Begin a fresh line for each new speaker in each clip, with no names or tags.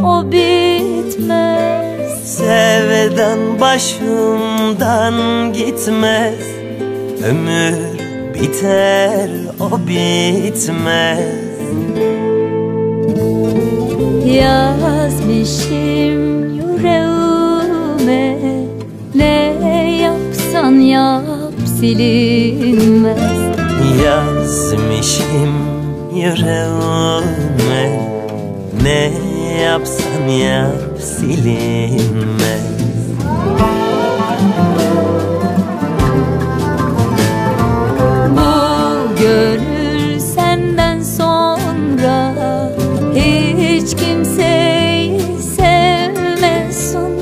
o bitmez.
Sevdan başımdan gitmez, ömür biter o bitmez.
Yazmışım yüreğime, ne yapsan yap silinmez.
Yazmışım yüreğime, ne yapsan yap silinmez.
Bu gönül senden sonra hiç kimseyi sevmesin.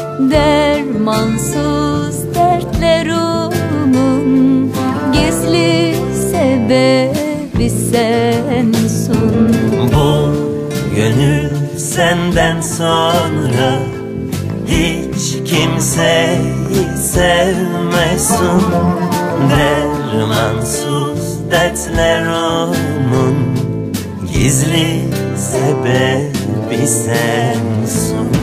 Dermansız dertlerimin gizli sebebi sensin.
Bu gönül senden sonra hiç kimseyi sevmesin. Dermansız dertlerimin gizli sebebi sensin.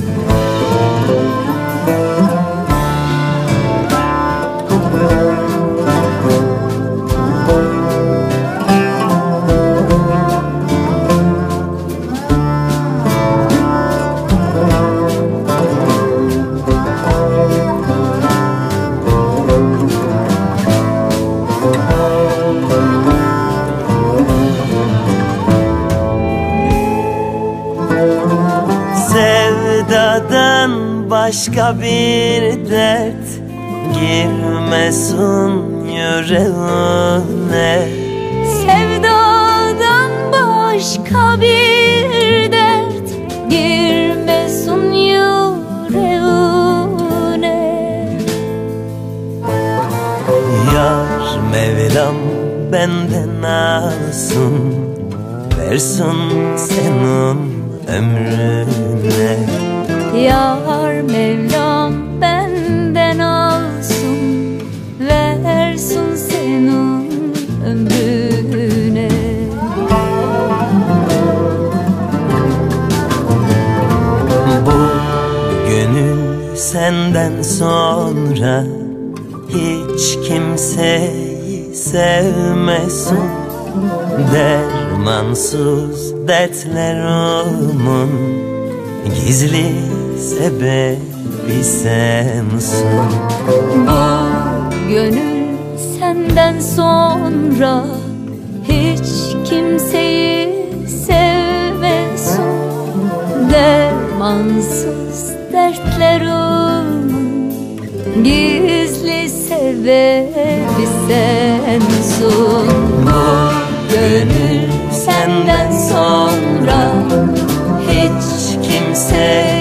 Sevdadan başka bir dert girmesin yüreğine.
Sevdadan başka bir dert girmesin yüreğine.
Yar Mevlam benden alsın, versin senin ömrüne.
Yar Mevlam benden alsın, versin senin ömrüne.
Bu gönül senden sonra hiç kimseyi sevmesin. Dermansız dertlerimin gizli sebebi sensin.
Bu gönül senden sonra hiç kimseyi sevmesin. Dermansız dertlerimin gizli sebebi sensin. Bu gönül senden sonra hiç kimse